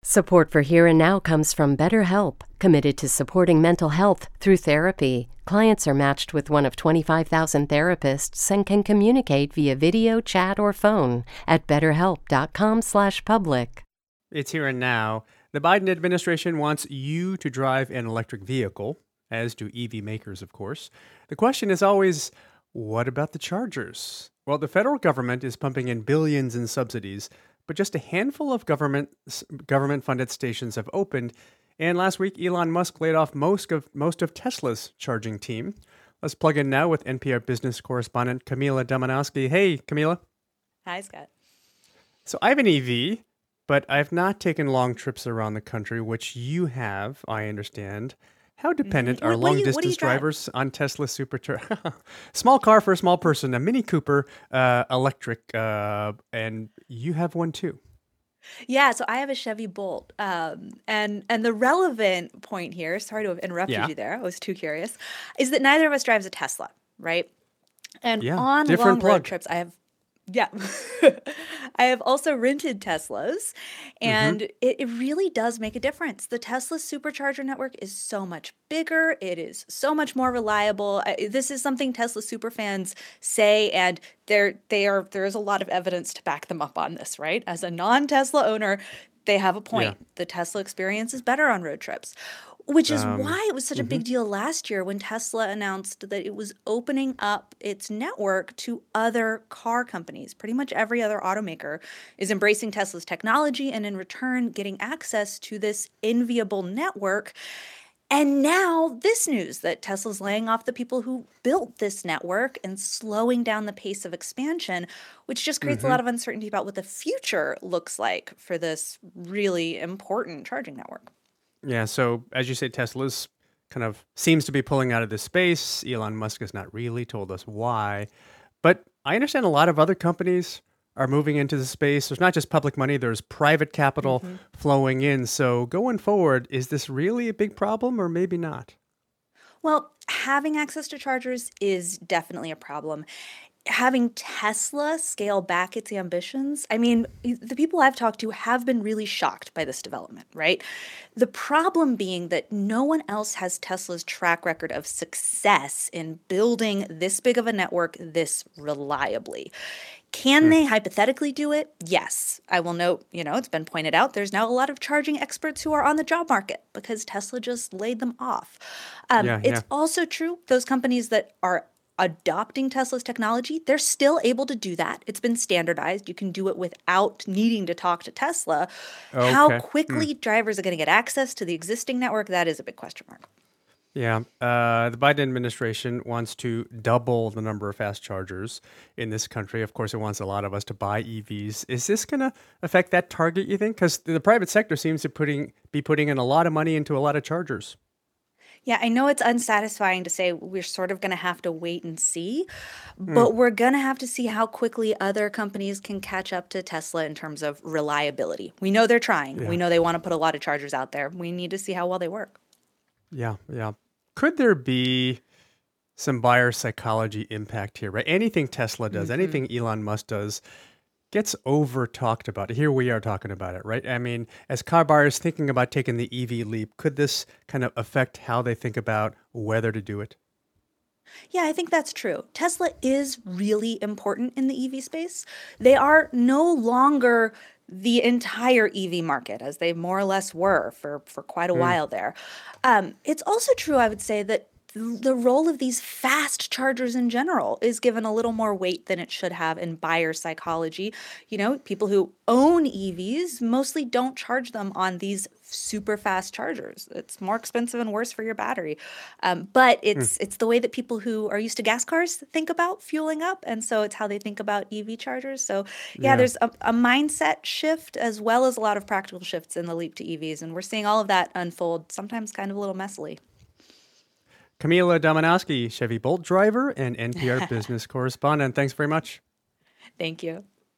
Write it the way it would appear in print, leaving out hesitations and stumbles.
Support for Here and Now comes from BetterHelp, committed to supporting mental health through therapy. Clients are matched with one of 25,000 therapists and can communicate via video, chat, or phone at betterhelp.com/public. It's Here and Now. The Biden administration wants you to drive an electric vehicle, as do EV makers, of course. The question is always, what about the chargers? Well, the federal government is pumping in billions in subsidies, but just a handful of government-funded stations have opened. And last week, Elon Musk laid off most of Tesla's charging team. Let's plug in now with NPR business correspondent Camila Domonoske. Hey, Camila. Hi, Scott. So I have an EV, but I've not taken long trips around the country, which you have, I understand. How dependent are long-distance drivers on Tesla Supercharger? Small car for a small person, a Mini Cooper electric, and you have one too. Yeah, so I have a Chevy Bolt. And the relevant point here, sorry to have interrupted you there, I was too curious, is that neither of us drives a Tesla, right? And on long road trips, I have also rented Teslas, and it really does make a difference. The Tesla Supercharger network is so much bigger. It is so much more reliable. This is something Tesla superfans say, and there is a lot of evidence to back them up on this, right? As a non-Tesla owner, they have a point. Yeah. The Tesla experience is better on road trips. Which is why it was such a big deal last year when Tesla announced that it was opening up its network to other car companies. Pretty much every other automaker is embracing Tesla's technology and in return getting access to this enviable network. And now this news that Tesla's laying off the people who built this network and slowing down the pace of expansion, which just creates a lot of uncertainty about what the future looks like for this really important charging network. Yeah, so as you say, Tesla's kind of seems to be pulling out of this space. Elon Musk has not really told us why. But I understand a lot of other companies are moving into the space. There's not just public money, there's private capital flowing in. So going forward, is this really a big problem or maybe not? Well, having access to chargers is definitely a problem. Having Tesla scale back its ambitions, I mean, the people I've talked to have been really shocked by this development, right? The problem being that no one else has Tesla's track record of success in building this big of a network this reliably. Can they hypothetically do it? Yes. I will note, it's been pointed out, there's now a lot of charging experts who are on the job market because Tesla just laid them off. It's also true, those companies that are adopting Tesla's technology, they're still able to do that. It's been standardized. You can do it without needing to talk to Tesla. Okay. How quickly drivers are going to get access to the existing network, that is a big question mark. Yeah. The Biden administration wants to double the number of fast chargers in this country. Of course, it wants a lot of us to buy EVs. Is this going to affect that target, you think? Because the private sector seems to be putting in a lot of money into a lot of chargers. Yeah, I know it's unsatisfying to say we're sort of going to have to wait and see, but we're going to have to see how quickly other companies can catch up to Tesla in terms of reliability. We know they're trying. Yeah. We know they want to put a lot of chargers out there. We need to see how well they work. Yeah. Could there be some buyer psychology impact here, right? Anything Tesla does, anything Elon Musk does, gets over talked about. Here we are talking about it, right? I mean, as car buyers thinking about taking the EV leap, could this kind of affect how they think about whether to do it? Yeah, I think that's true. Tesla is really important in the EV space. They are no longer the entire EV market, as they more or less were for quite a while there. It's also true, I would say, that the role of these fast chargers in general is given a little more weight than it should have in buyer psychology. People who own EVs mostly don't charge them on these super fast chargers. It's more expensive and worse for your battery. But it's the way that people who are used to gas cars think about fueling up. And so it's how they think about EV chargers. So there's a mindset shift as well as a lot of practical shifts in the leap to EVs. And we're seeing all of that unfold, sometimes kind of a little messily. Camila Domonoske, Chevy Bolt driver and NPR business correspondent. Thanks very much. Thank you.